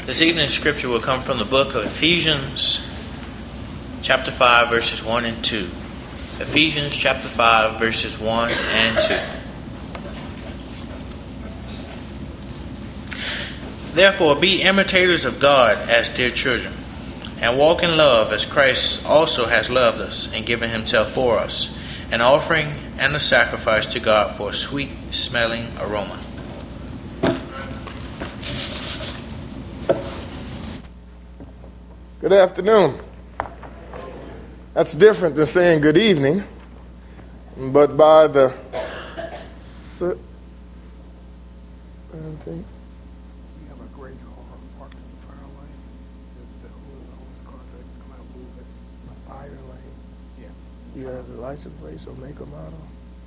This evening's scripture will come from the book of Ephesians, chapter 5, verses 1 and 2. Ephesians, chapter 5, verses 1 and 2. Therefore, be imitators of God as dear children, and walk in love as Christ also has loved us and given himself for us, an offering and a sacrifice to God for a sweet-smelling aroma. Good afternoon. That's different than saying good evening, but by the We have a great car parked in the fire lane. It's the oldest car that come out move it. the fire lane. Yeah. You have the license plate, so make a model.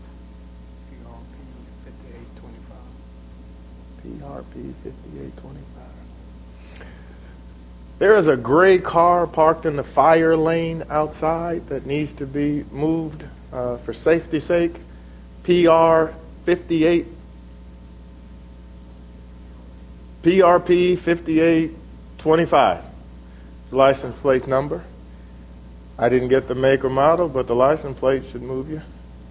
PRP 5825. PRP 5825. There is a gray car parked in the fire lane outside that needs to be moved for safety's sake. PRP 5825. License plate number. I didn't get the make or model, but the license plate should move you.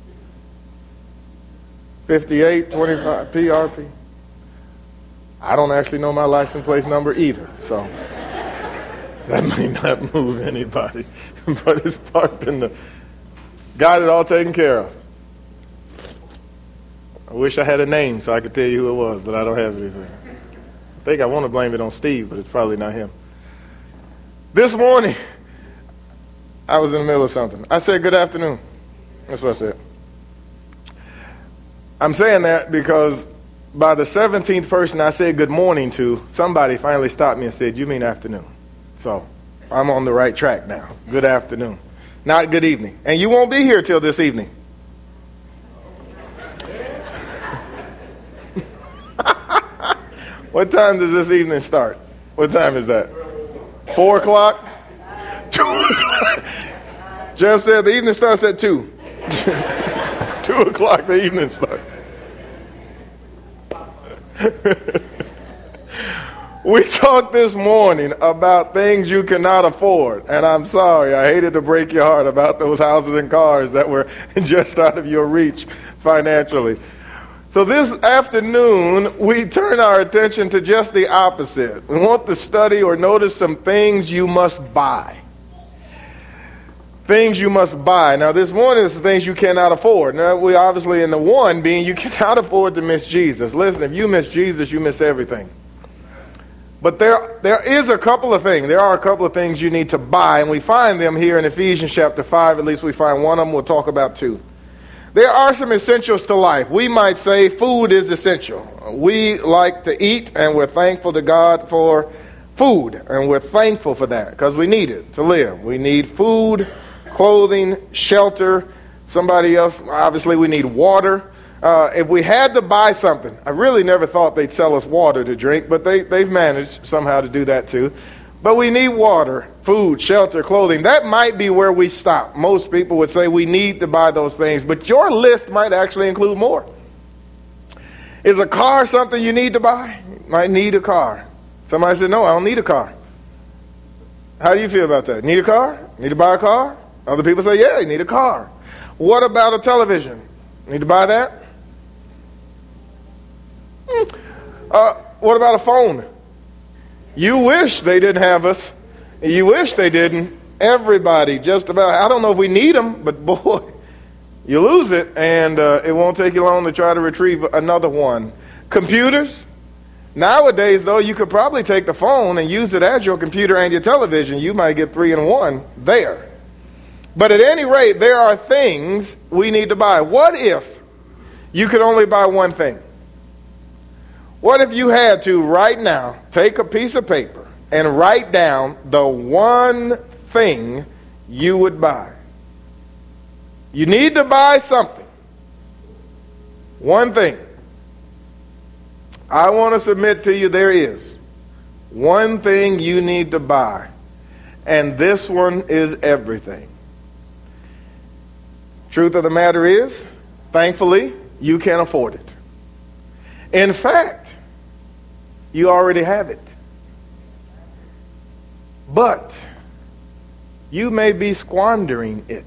5825 PRP. I don't actually know my license plate number either, so that may not move anybody, but it's parked in the... Got it all taken care of. I wish I had a name so I could tell you who it was, but I don't have anything. I think I want to blame it on Steve, but it's probably not him. This morning, I was in the middle of something. I said, good afternoon. That's what I said. I'm saying that because by the 17th person I said good morning to, somebody finally stopped me and said, you mean afternoon. So I'm on the right track now. Good afternoon. Not good evening. And you won't be here till this evening. What time does this evening start? What time is that? 4 o'clock? 2 o'clock? Jeff said the evening starts at 2. 2 o'clock the evening starts. We talked this morning about things you cannot afford, and I'm sorry, I hated to break your heart about those houses and cars that were just out of your reach financially. So this afternoon, we turn our attention to just the opposite. We want to study or notice some things you must buy. Things you must buy. Now, this morning is the things you cannot afford. Now, we obviously in the one being you cannot afford to miss Jesus. Listen, if you miss Jesus, you miss everything. But there is a couple of things. There are a couple of things you need to buy, and we find them here in Ephesians chapter 5. At least we find one of them. We'll talk about two. There are some essentials to life. We might say food is essential. We like to eat, and we're thankful to God for food, and we're thankful for that because we need it to live. We need food, clothing, shelter. Somebody else, obviously, we need water. If we had to buy something, I really never thought they'd sell us water to drink, but they've managed somehow to do that too. But we need water, food, shelter, clothing. That might be where we stop. Most people would say we need to buy those things, but your list might actually include more. Is a car something you need to buy? You might need a car. Somebody said, no, I don't need a car. How do you feel about that? Need a car? Need to buy a car? Other people say, yeah, you need a car. What about a television? Need to buy that? What about a phone? You wish they didn't have us. You wish they didn't. Everybody, just about. I don't know if we need them, but boy, you lose it, and it won't take you long to try to retrieve another one. Computers. Nowadays, though, you could probably take the phone and use it as your computer and your television. You might get 3 in 1 there. But at any rate, there are things we need to buy. What if you could only buy one thing? What if you had to, right now, take a piece of paper and write down the one thing you would buy? You need to buy something. One thing. I want to submit to you there is one thing you need to buy, and this one is everything. Truth of the matter is, thankfully, you can afford it. In fact, you already have it. But you may be squandering it.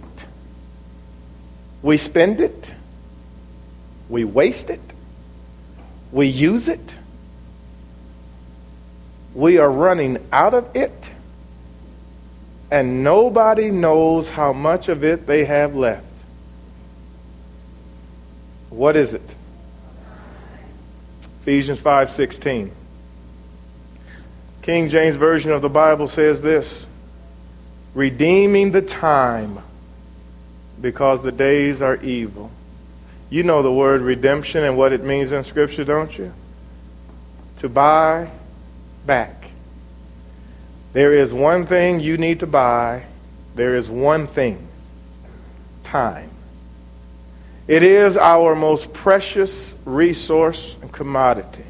We spend it. We waste it. We use it. We are running out of it. And nobody knows how much of it they have left. What is it? Ephesians 5:16. King James Version of the Bible says this: redeeming the time, because the days are evil. You know the word redemption and what it means in Scripture, don't you? To buy back. There is one thing you need to buy. There is one thing: time. It is our most precious resource and commodity.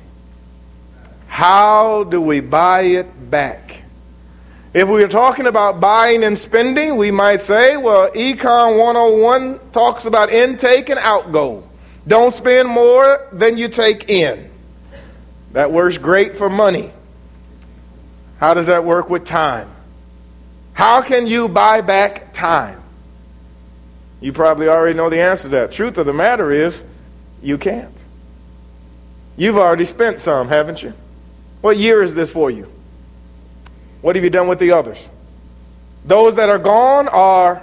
How do we buy it back? If we are talking about buying and spending, we might say, well, Econ 101 talks about intake and outgo. Don't spend more than you take in. That works great for money. How does that work with time? How can you buy back time? You probably already know the answer to that. Truth of the matter is, you can't. You've already spent some, haven't you? What year is this for you? What have you done with the others? Those that are gone,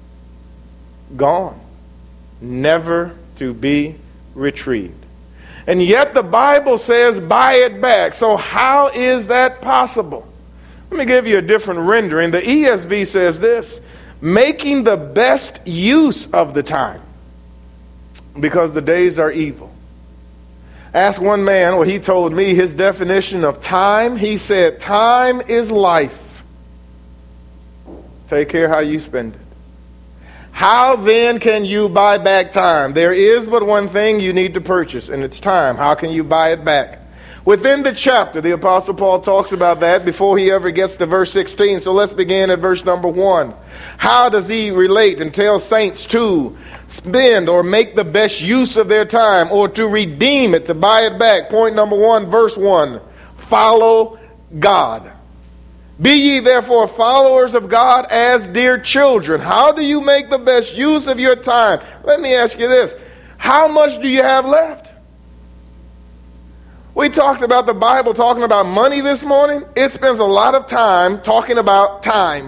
never to be retrieved. And yet the Bible says, buy it back. So how is that possible? Let me give you a different rendering. The ESV says this: making the best use of the time, because the days are evil. Ask one man, well, he told me his definition of time. He said, time is life. Take care how you spend it. How then can you buy back time? There is but one thing you need to purchase, and it's time. How can you buy it back? Within the chapter, the Apostle Paul talks about that before he ever gets to verse 16. So let's begin at verse number 1. How does he relate and tell saints to spend or make the best use of their time, or to redeem it, to buy it back? Point number 1, verse 1. Follow God. Be ye therefore followers of God as dear children. How do you make the best use of your time? Let me ask you this. How much do you have left? We talked about the Bible talking about money this morning. It spends a lot of time talking about time.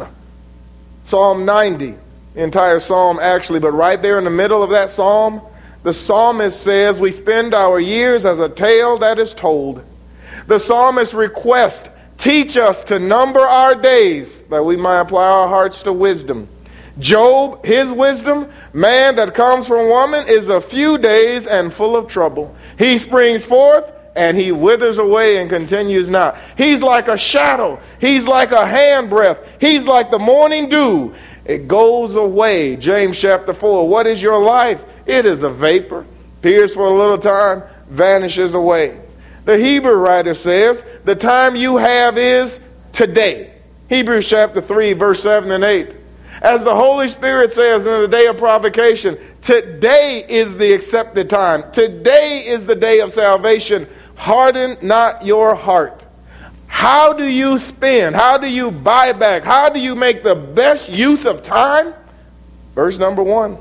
Psalm 90, the entire psalm actually, but right there in the middle of that psalm, the psalmist says we spend our years as a tale that is told. The psalmist requests, teach us to number our days, that we might apply our hearts to wisdom. Job, his wisdom, man that comes from woman, is a few days and full of trouble. He springs forth, and he withers away and continues not. He's like a shadow. He's like a handbreadth. He's like the morning dew. It goes away. James chapter 4. What is your life? It is a vapor. Appears for a little time, vanishes away. The Hebrew writer says, the time you have is today. Hebrews chapter 3, verse 7 and 8. As the Holy Spirit says in the day of provocation, today is the accepted time. Today is the day of salvation. Harden not your heart. How do you spend? How do you buy back? How do you make the best use of time? Verse number 1.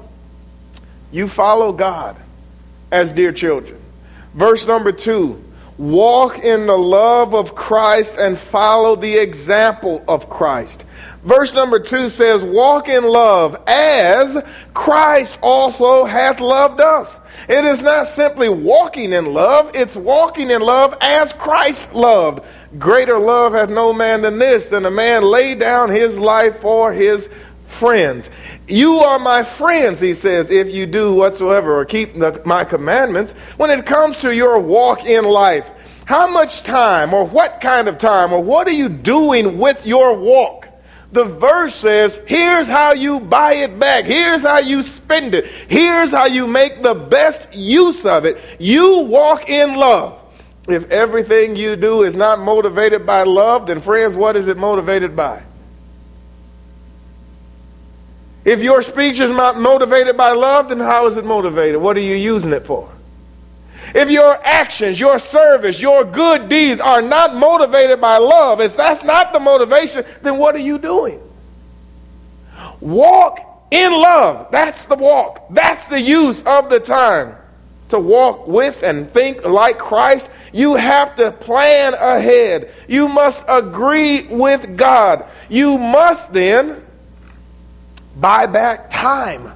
You follow God as dear children. Verse number 2. Walk in the love of Christ and follow the example of Christ. Verse number 2 says, walk in love as Christ also hath loved us. It is not simply walking in love, it's walking in love as Christ loved. Greater love hath no man than this, than a man lay down his life for his friends. You are my friends, he says, if you do whatsoever or keep my commandments. When it comes to your walk in life, how much time or what kind of time or what are you doing with your walk? The verse says, here's how you buy it back. Here's how you spend it. Here's how you make the best use of it. You walk in love. If everything you do is not motivated by love, then friends, what is it motivated by? If your speech is not motivated by love, then how is it motivated? What are you using it for? If your actions, your service, your good deeds are not motivated by love, if that's not the motivation, then what are you doing? Walk in love. That's the walk. That's the use of the time. To walk with and think like Christ, you have to plan ahead. You must agree with God. You must then buy back time.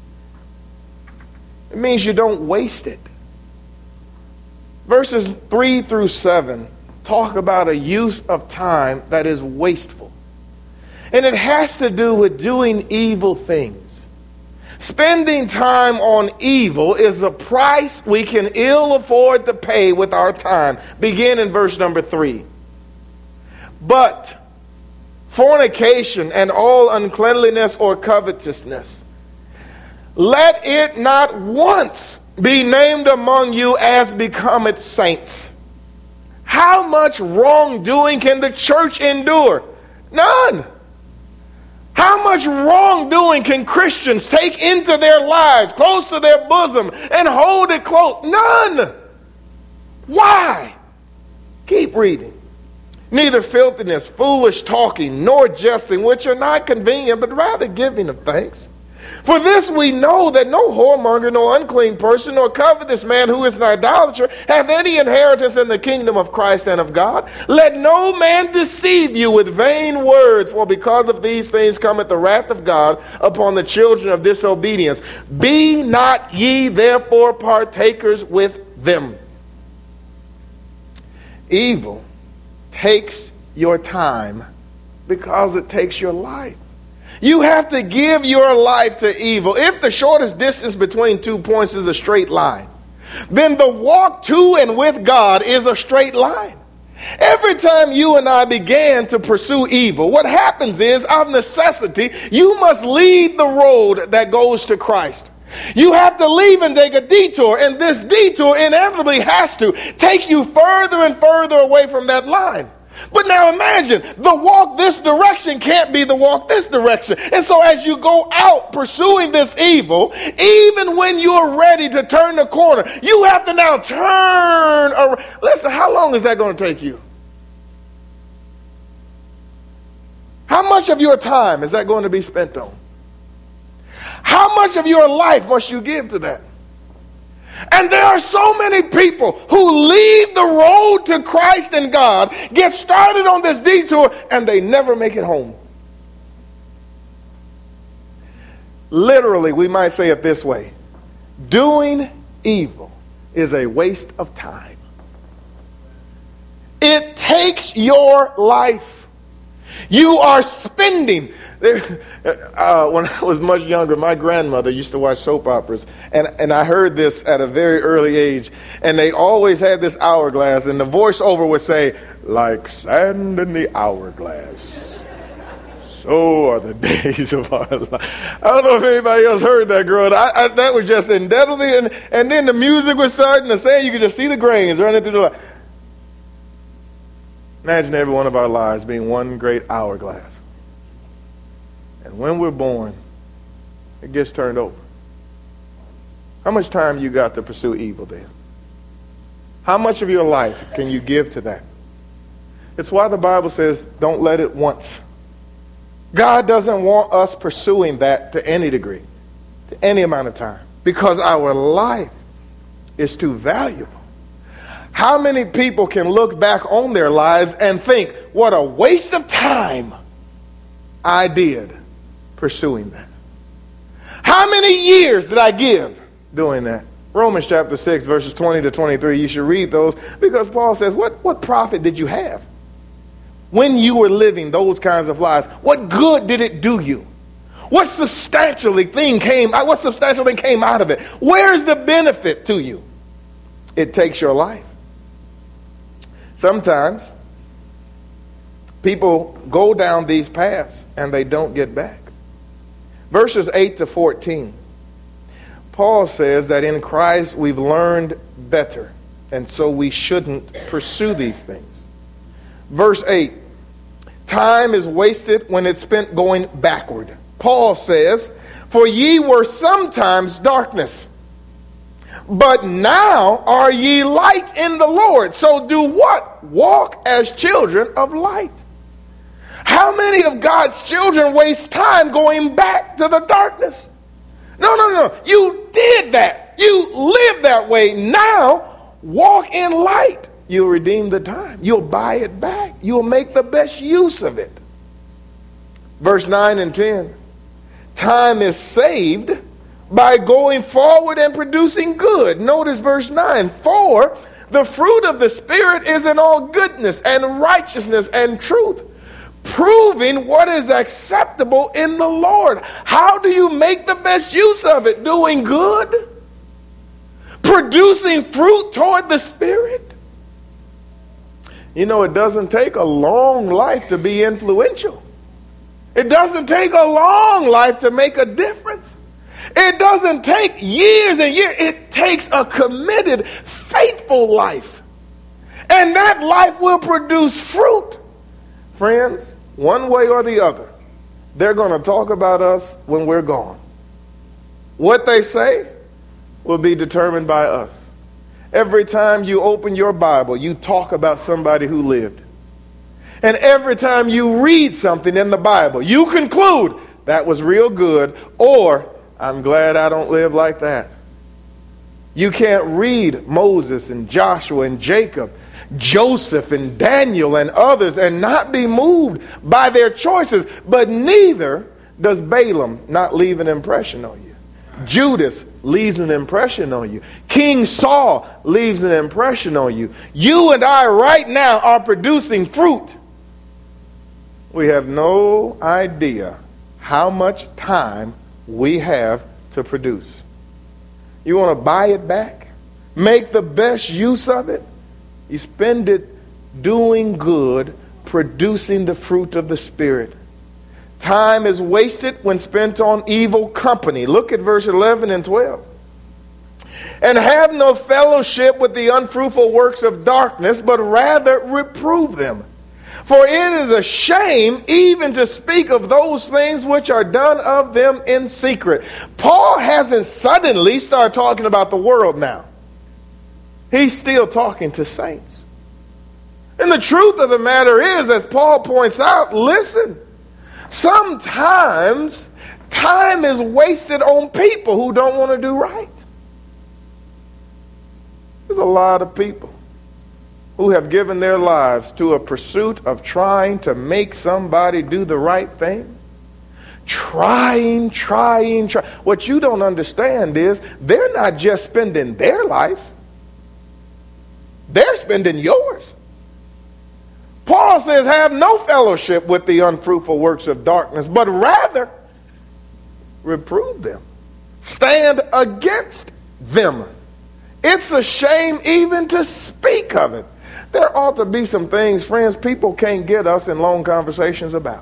It means you don't waste it. Verses 3 through 7 talk about a use of time that is wasteful. And it has to do with doing evil things. Spending time on evil is a price we can ill afford to pay with our time. Begin in verse number 3. But fornication and all uncleanliness or covetousness, let it not once be named among you as becometh saints. How much wrongdoing can the church endure? None. How much wrongdoing can Christians take into their lives, close to their bosom, and hold it close? None. Why? Keep reading. Neither filthiness, foolish talking, nor jesting, which are not convenient, but rather giving of thanks. For this we know that no whoremonger, nor unclean person, nor covetous man who is an idolater hath any inheritance in the kingdom of Christ and of God. Let no man deceive you with vain words, for because of these things cometh the wrath of God upon the children of disobedience. Be not ye therefore partakers with them. Evil takes your time because it takes your life. You have to give your life to evil. If the shortest distance between 2 points is a straight line, then the walk to and with God is a straight line. Every time you and I began to pursue evil, what happens is, of necessity, you must lead the road that goes to Christ. You have to leave and take a detour, and this detour inevitably has to take you further and further away from that line. But now imagine, the walk this direction can't be the walk this direction. And so as you go out pursuing this evil, even when you're ready to turn the corner, you have to now turn around. Listen, how long is that going to take you? How much of your time is that going to be spent on? How much of your life must you give to that? And there are so many people who leave the road to Christ and God, get started on this detour, and they never make it home. Literally, we might say it this way. Doing evil is a waste of time. It takes your life. You are spending. When I was much younger, my grandmother used to watch soap operas, and I heard this at a very early age, and they always had this hourglass, and the voiceover would say, like sand in the hourglass, so are the days of our life. I don't know if anybody else heard that growing up. That was just indelibly, and then the music was starting to say, you could just see the grains running through the light. Imagine every one of our lives being one great hourglass. And when we're born, it gets turned over. How much time you got to pursue evil then? How much of your life can you give to that? It's why the Bible says, don't let it once. God doesn't want us pursuing that to any degree, to any amount of time, because our life is too valuable. How many people can look back on their lives and think, what a waste of time I did pursuing that? How many years did I give doing that? Romans chapter 6, verses 20 to 23, you should read those, because Paul says, what profit did you have when you were living those kinds of lives? What good did it do you? What substantial thing came out of it? Where's the benefit to you? It takes your life. Sometimes people go down these paths and they don't get back. Verses 8 to 14. Paul says that in Christ we've learned better, and so we shouldn't pursue these things. Verse 8. Time is wasted when it's spent going backward. Paul says, for ye were sometimes darkness, But now are ye light in the Lord. So do what? Walk as children of light. How many of God's children waste time going back to the darkness? No. You did that. You lived that way. Now, walk in light. You'll redeem the time. You'll buy it back. You'll make the best use of it. Verse 9 and 10. Time is saved by going forward and producing good. Notice verse 9. For the fruit of the Spirit is in all goodness and righteousness and truth, proving what is acceptable in the Lord. How do you make the best use of it? Doing good? Producing fruit toward the Spirit? You know, it doesn't take a long life to be influential. It doesn't take a long life to make a difference. It doesn't take years and years. It takes a committed, faithful life. And that life will produce fruit. Friends, one way or the other, they're going to talk about us when we're gone. What they say will be determined by us. Every time you open your Bible, you talk about somebody who lived. And every time you read something in the Bible, you conclude that was real good, or I'm glad I don't live like that. You can't read Moses and Joshua and Jacob, Joseph and Daniel and others and not be moved by their choices. But neither does Balaam not leave an impression on you. Judas leaves an impression on you. King Saul leaves an impression on you. You and I right now are producing fruit. We have no idea how much time we have to produce. You want to buy it back? Make the best use of it? You spend it doing good, producing the fruit of the Spirit. Time is wasted when spent on evil company. Look at verse 11 and 12. And have no fellowship with the unfruitful works of darkness, but rather reprove them. For it is a shame even to speak of those things which are done of them in secret. Paul hasn't suddenly started talking about the world now. He's still talking to saints. And the truth of the matter is, as Paul points out, listen, sometimes time is wasted on people who don't want to do right. There's a lot of people who have given their lives to a pursuit of trying to make somebody do the right thing. Trying. What you don't understand is they're not just spending their life. They're spending yours. Paul says, have no fellowship with the unfruitful works of darkness, but rather reprove them. Stand against them. It's a shame even to speak of it. There ought to be some things, friends, people can't get us in long conversations about.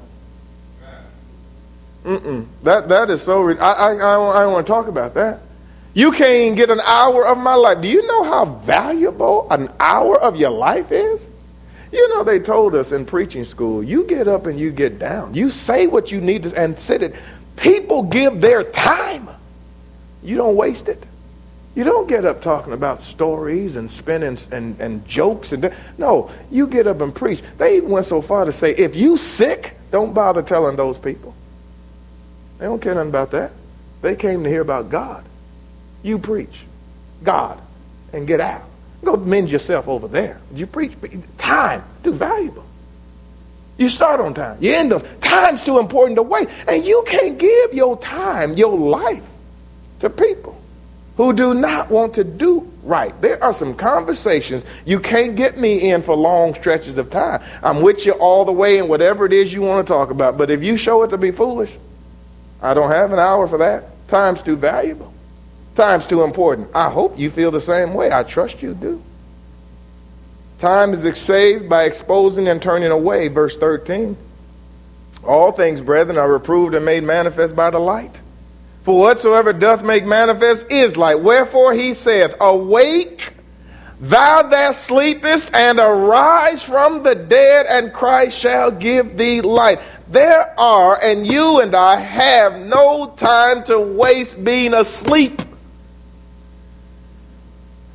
That is so... I don't want to talk about that. You can't even get an hour of my life. Do you know how valuable an hour of your life is? You know, they told us in preaching school, you get up and you get down. You say what you need to and sit it. People give their time. You don't waste it. You don't get up talking about stories and spinning and jokes. No, you get up and preach. They even went so far to say, if you sick, don't bother telling those people. They don't care nothing about that. They came to hear about God. You preach God and get out. Go mend yourself over there. You preach. Time, too valuable. You start on time. You end on time's too important to wait. And you can't give your time, your life to people who do not want to do right. There are some conversations you can't get me in for long stretches of time. I'm with you all the way in whatever it is you want to talk about. But if you show it to be foolish, I don't have an hour for that. Time's too valuable. Time's too important. I hope you feel the same way. I trust you do. Time is saved by exposing and turning away. Verse 13. All things, brethren, are reproved and made manifest by the light. For whatsoever doth make manifest is light. Wherefore he saith, awake, thou that sleepest, and arise from the dead, and Christ shall give thee light. There are, and you and I have no time to waste being asleep.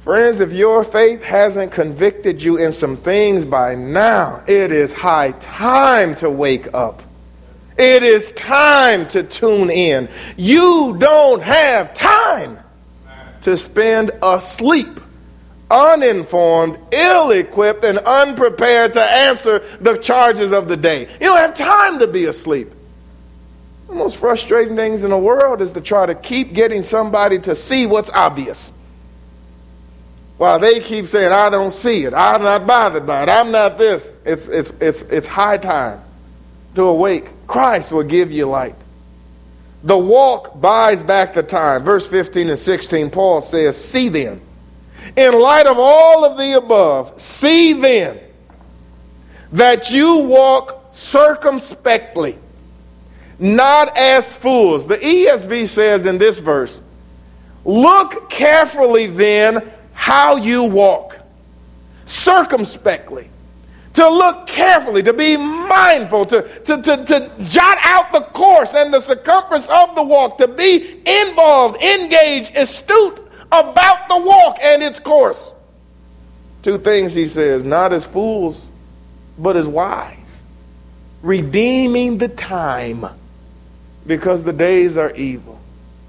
Friends, if your faith hasn't convicted you in some things by now, it is high time to wake up. It is time to tune in. You don't have time to spend asleep, uninformed, ill-equipped, and unprepared to answer the charges of the day. You don't have time to be asleep. The most frustrating things in the world is to try to keep getting somebody to see what's obvious, while they keep saying, I don't see it, I'm not bothered by it, I'm not this. It's high time to awake. Christ will give you light. The walk buys back the time. Verse 15 and 16, Paul says, see then, in light of all of the above, see then that you walk circumspectly, not as fools. The ESV says in this verse, look carefully then how you walk. Circumspectly. To look carefully, to be mindful, to jot out the course and the circumference of the walk, to be involved, engaged, astute about the walk and its course. Two things he says, not as fools, but as wise. Redeeming the time, because the days are evil.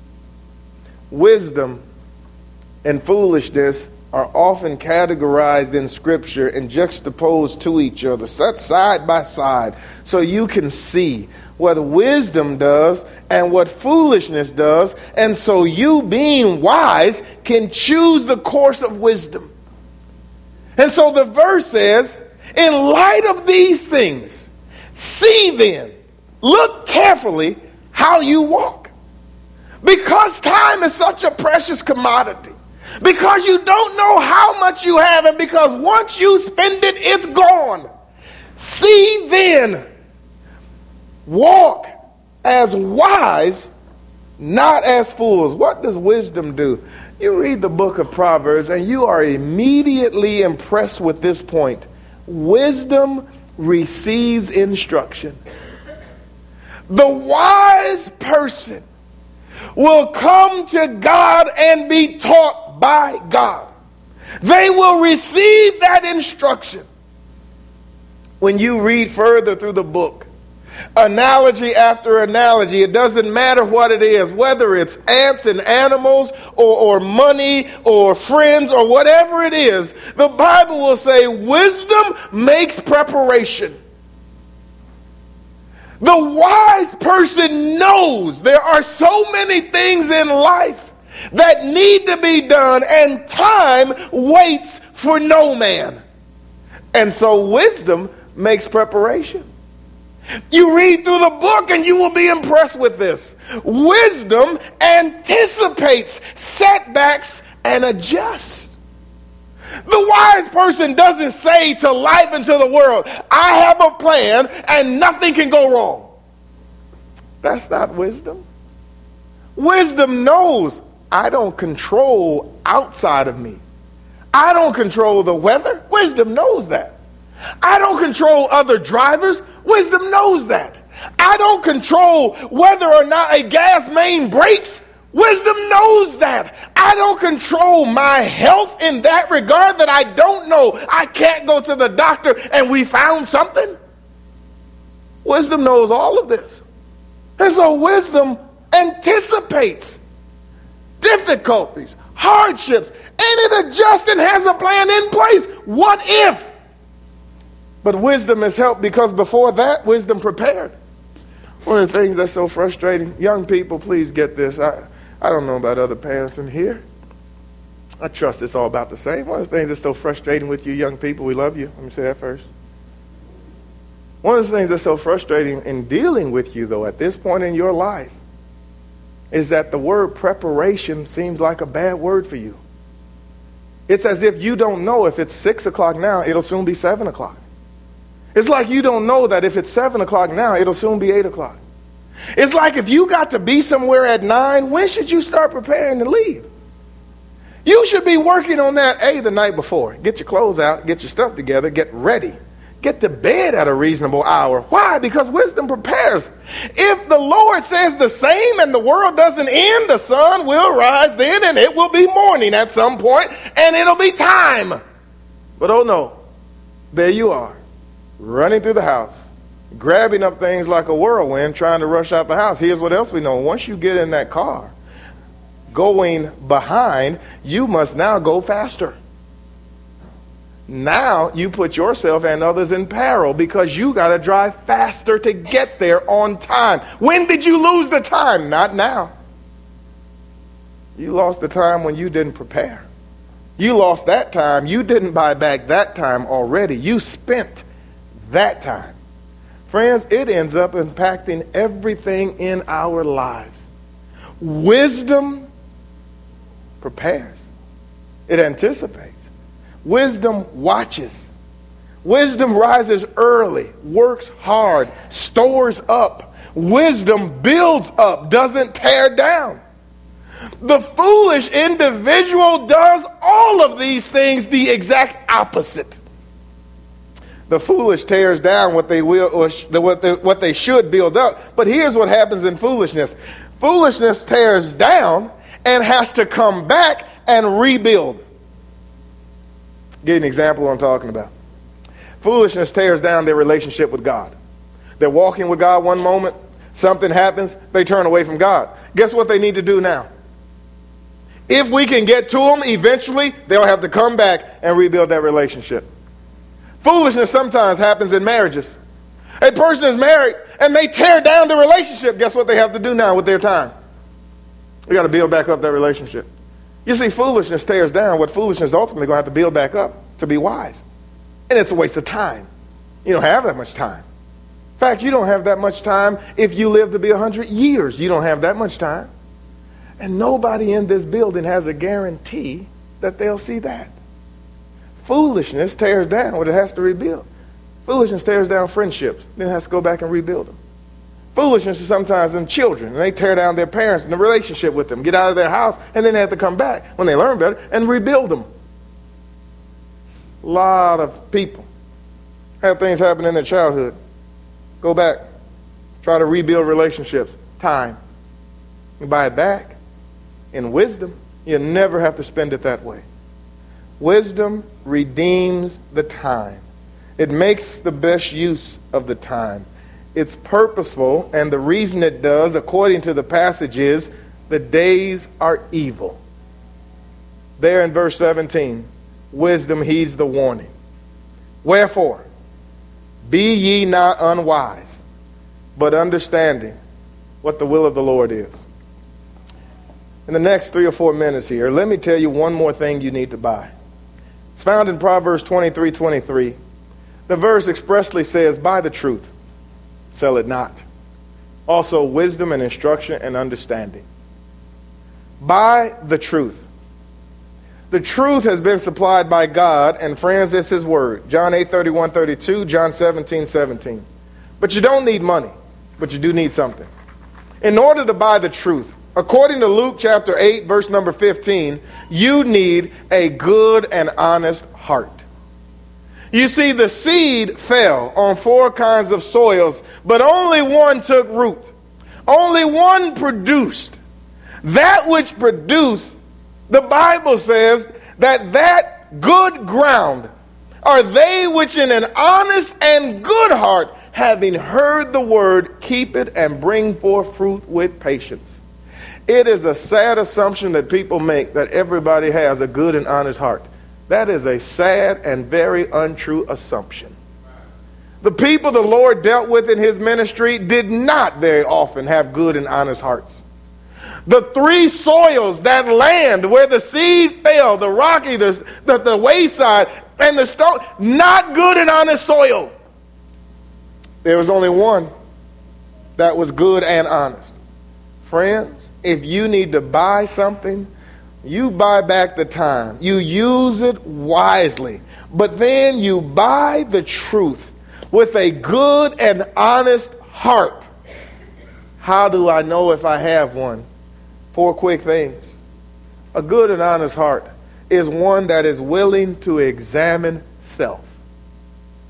Wisdom and foolishness are often categorized in Scripture and juxtaposed to each other, set side by side, so you can see what wisdom does and what foolishness does, and so you, being wise, can choose the course of wisdom. And so the verse says, in light of these things, see then, look carefully how you walk. Because time is such a precious commodity. Because you don't know how much you have, and because once you spend it, it's gone. See then, walk as wise, not as fools. What does wisdom do? You read the book of Proverbs and you are immediately impressed with this point. Wisdom receives instruction. The wise person will come to God and be taught by God. They will receive that instruction. When you read further through the book, analogy after analogy, it doesn't matter what it is, whether it's ants and animals or money or friends or whatever it is, the Bible will say wisdom makes preparation. The wise person knows there are so many things in life that need to be done, and time waits for no man. And so wisdom makes preparation. You read through the book and you will be impressed with this. Wisdom anticipates setbacks and adjusts. The wise person doesn't say to life and to the world, I have a plan and nothing can go wrong. That's not wisdom. Wisdom knows I don't control outside of me. I don't control the weather. Wisdom knows that. I don't control other drivers. Wisdom knows that. I don't control whether or not a gas main breaks. Wisdom knows that. I don't control my health in that regard, that I don't know. I can't go to the doctor and we found something. Wisdom knows all of this. And so wisdom anticipates difficulties, hardships, and it adjusts and has a plan in place. What if? But wisdom is helped, because before that, wisdom prepared. One of the things that's so frustrating, young people, please get this. I don't know about other parents in here. I trust it's all about the same. One of the things that's so frustrating with you young people, we love you. Let me say that first. One of the things that's so frustrating in dealing with you, though, at this point in your life, is that the word preparation seems like a bad word for you. It's as if you don't know if it's 6 o'clock now, it'll soon be 7 o'clock. It's like you don't know that if it's 7 o'clock now, it'll soon be 8 o'clock. It's like if you got to be somewhere at 9, when should you start preparing to leave? You should be working on that, the night before. Get your clothes out, get your stuff together, get ready. Get to bed at a reasonable hour. Why? Because wisdom prepares. If the Lord says the same and the world doesn't end, the sun will rise then and it will be morning at some point and it'll be time. But oh no, there you are, running through the house, grabbing up things like a whirlwind, trying to rush out the house. Here's what else we know. Once you get in that car, going behind, you must now go faster. Now you put yourself and others in peril because you got to drive faster to get there on time. When did you lose the time? Not now. You lost the time when you didn't prepare. You lost that time. You didn't buy back that time already. You spent that time. Friends, it ends up impacting everything in our lives. Wisdom prepares. It anticipates. Wisdom watches. Wisdom rises early, works hard, stores up. Wisdom builds up, doesn't tear down. The foolish individual does all of these things the exact opposite. The foolish tears down what they will, or what they should build up. But here's what happens in foolishness. Foolishness tears down and has to come back and rebuild. Give you an example of what I'm talking about. Foolishness tears down their relationship with God. They're walking with God one moment, something happens, they turn away from God. Guess what they need to do now? If we can get to them, eventually they'll have to come back and rebuild that relationship. Foolishness sometimes happens in marriages. A person is married and they tear down the relationship. Guess what they have to do now with their time? They got to build back up that relationship. You see, foolishness tears down what foolishness is ultimately going to have to build back up to be wise. And it's a waste of time. You don't have that much time. In fact, you don't have that much time if you live to be 100 years. You don't have that much time. And nobody in this building has a guarantee that they'll see that. Foolishness tears down what it has to rebuild. Foolishness tears down friendships. Then it has to go back and rebuild them. Foolishness is sometimes in children, and they tear down their parents and the relationship with them, get out of their house, and then they have to come back when they learn better and rebuild them. A lot of people have things happen in their childhood. Go back, try to rebuild relationships. Time. You buy it back. In wisdom, you never have to spend it that way. Wisdom redeems the time. It makes the best use of the time. It's purposeful, and the reason it does, according to the passage, is the days are evil. There in verse 17, wisdom heeds the warning. Wherefore, be ye not unwise, but understanding what the will of the Lord is. In the next 3 or 4 minutes here, let me tell you one more thing you need to buy. It's found in Proverbs 23:23. The verse expressly says, buy the truth, sell it not. Also, wisdom and instruction and understanding. Buy the truth. The truth has been supplied by God, and friends, it's His Word. John 8:31-32, John 17:17. But you don't need money, but you do need something. In order to buy the truth, according to Luke chapter 8, verse number 15, you need a good and honest heart. You see, the seed fell on 4 kinds of soils, but only one took root. Only one produced. That which produced, the Bible says that good ground are they which in an honest and good heart, having heard the word, keep it and bring forth fruit with patience. It is a sad assumption that people make that everybody has a good and honest heart. That is a sad and very untrue assumption. The people the Lord dealt with in His ministry did not very often have good and honest hearts. The 3 soils, that land where the seed fell, the rocky, the wayside, and the stone, not good and honest soil. There was only one that was good and honest. Friends, if you need to buy something, you buy back the time. You use it wisely. But then you buy the truth with a good and honest heart. How do I know if I have one? 4 quick things. A good and honest heart is one that is willing to examine self.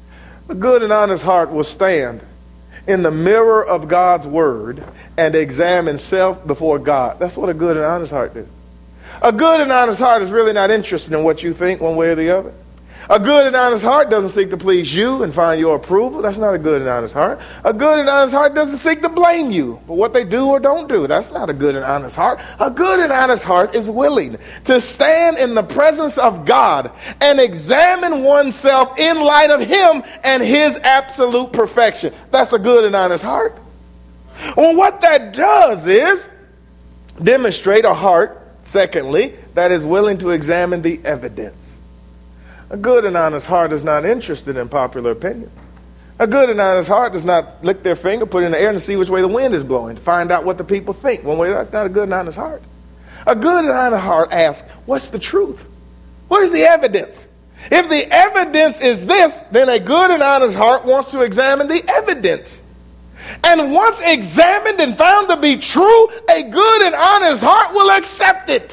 A good and honest heart will stand in the mirror of God's word and examine self before God. That's what a good and honest heart does. A good and honest heart is really not interested in what you think one way or the other. A good and honest heart doesn't seek to please you and find your approval. That's not a good and honest heart. A good and honest heart doesn't seek to blame you for what they do or don't do. That's not a good and honest heart. A good and honest heart is willing to stand in the presence of God and examine oneself in light of Him and His absolute perfection. That's a good and honest heart. Well, what that does is demonstrate a heart, secondly, that is willing to examine the evidence. A good and honest heart is not interested in popular opinion. A good and honest heart does not lick their finger, put it in the air, and see which way the wind is blowing to find out what the people think. One way, that's not a good and honest heart. A good and honest heart asks, what's the truth? What is the evidence? If the evidence is this, then a good and honest heart wants to examine the evidence. And once examined and found to be true, a good and honest heart will accept it.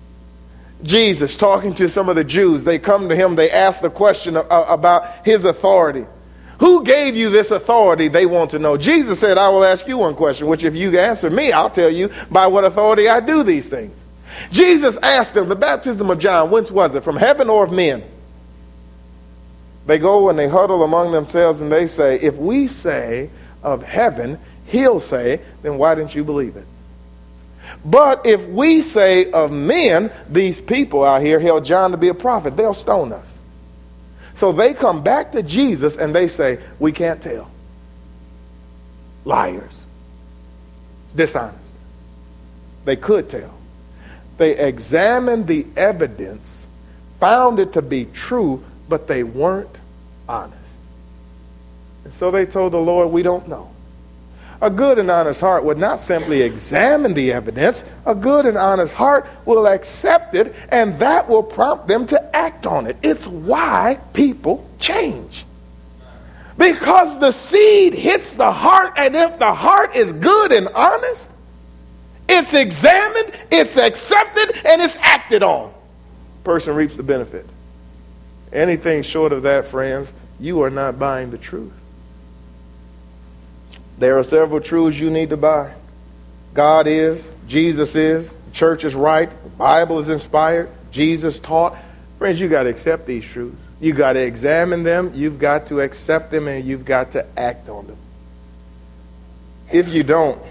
Jesus, talking to some of the Jews, they come to him, they ask the question about his authority. Who gave you this authority? They want to know. Jesus said, I will ask you one question, which if you answer me, I'll tell you by what authority I do these things. Jesus asked them, the baptism of John, whence was it? From heaven or of men? They go and they huddle among themselves and they say, if we say of heaven, he'll say, then why didn't you believe it? But if we say of men, these people out here held John to be a prophet, they'll stone us. So they come back to Jesus and they say, we can't tell. Liars. Dishonest. They could tell. They examined the evidence, found it to be true, but they weren't honest. And so they told the Lord, we don't know. A good and honest heart would not simply examine the evidence. A good and honest heart will accept it, and that will prompt them to act on it. It's why people change. Because the seed hits the heart, and if the heart is good and honest, it's examined, it's accepted, and it's acted on. Person reaps the benefit. Anything short of that, friends, you are not buying the truth. There are several truths you need to buy. God is, Jesus is, the church is right, the Bible is inspired, Jesus taught. Friends, you got to accept these truths. You got to examine them, you've got to accept them, and you've got to act on them. If you don't,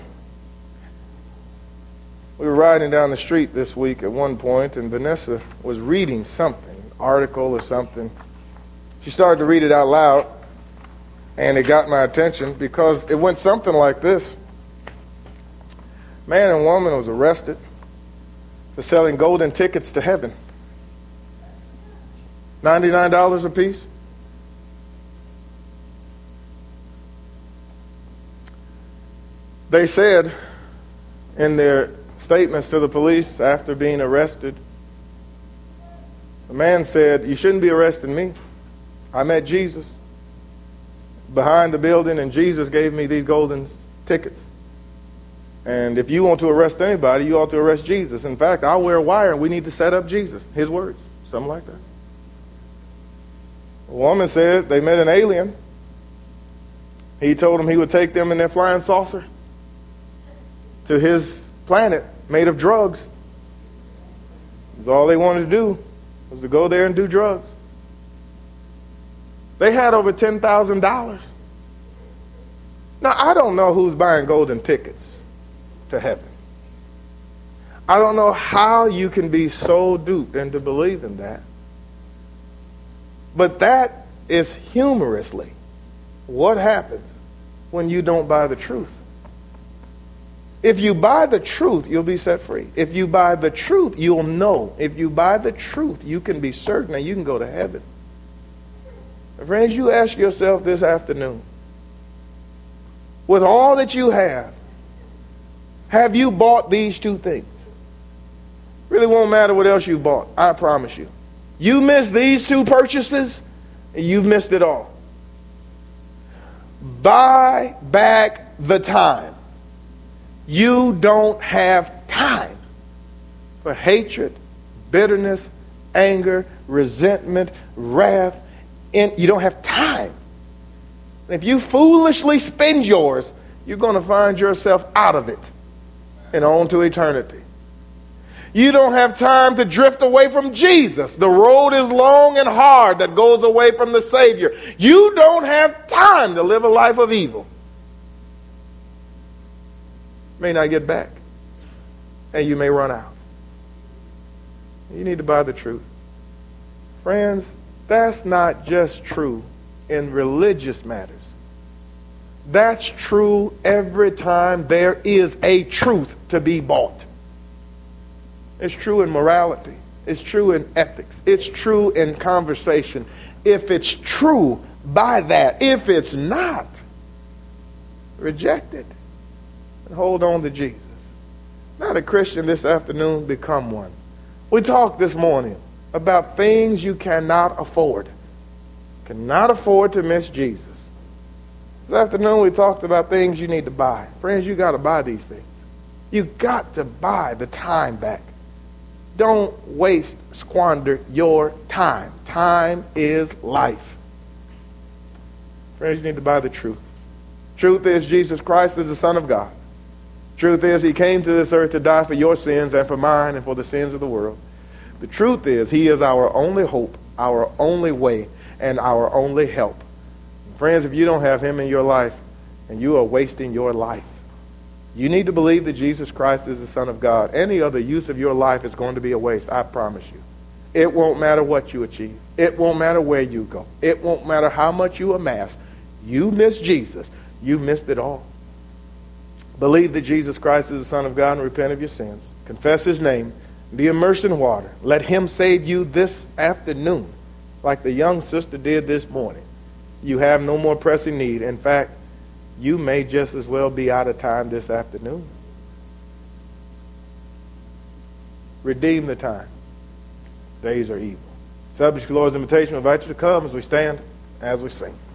we were riding down the street this week at one point, and Vanessa was reading something, an article or something. She started to read it out loud. And it got my attention because it went something like this. Man and woman was arrested for selling golden tickets to heaven. $99 a piece. They said in their statements to the police after being arrested, the man said, you shouldn't be arresting me. I met Jesus behind the building, and Jesus gave me these golden tickets. And if you want to arrest anybody, you ought to arrest Jesus. In fact, I'll wear a wire, and we need to set up Jesus. His words. Something like that. A woman said they met an alien. He told them he would take them in their flying saucer to his planet made of drugs. That's all they wanted to do, was to go there and do drugs. They had over $10,000. Now, I don't know who's buying golden tickets to heaven. I don't know how you can be so duped into believing that. But that is humorously what happens when you don't buy the truth. If you buy the truth, you'll be set free. If you buy the truth, you'll know. If you buy the truth, you can be certain that you can go to heaven. Friends, you ask yourself this afternoon, with all that you have you bought these two things? Really won't matter what else you bought, I promise you. You miss these two purchases, and you've missed it all. Buy back the time. You don't have time for hatred, bitterness, anger, resentment, wrath. You don't have time. If you foolishly spend yours, you're going to find yourself out of it and on to eternity. You don't have time to drift away from Jesus. The road is long and hard that goes away from the Savior. You don't have time to live a life of evil. You may not get back, and you may run out. You need to buy the truth. Friends, that's not just true in religious matters. That's true every time there is a truth to be bought. It's true in morality. It's true in ethics. It's true in conversation. If it's true, buy that. If it's not, reject it and hold on to Jesus. Not a Christian this afternoon, become one. We talked this morning about things you cannot afford. Cannot afford to miss Jesus. This afternoon we talked about things you need to buy. Friends, you got to buy these things. You got to buy the time back. Don't squander your time. Time is life. Friends, you need to buy the truth. Truth is Jesus Christ is the Son of God. Truth is he came to this earth to die for your sins and for mine and for the sins of the world. The truth is he is our only hope, our only way, and our only help. Friends, if you don't have him in your life, and you are wasting your life, you need to believe that Jesus Christ is the Son of God. Any other use of your life is going to be a waste, I promise you. It won't matter what you achieve. It won't matter where you go. It won't matter how much you amass. You miss Jesus, you missed it all. Believe that Jesus Christ is the Son of God and repent of your sins. Confess his name. Be immersed in water. Let him save you this afternoon, like the young sister did this morning. You have no more pressing need. In fact, you may just as well be out of time this afternoon. Redeem the time. Days are evil. Subject to the Lord's invitation, I invite you to come as we stand, as we sing.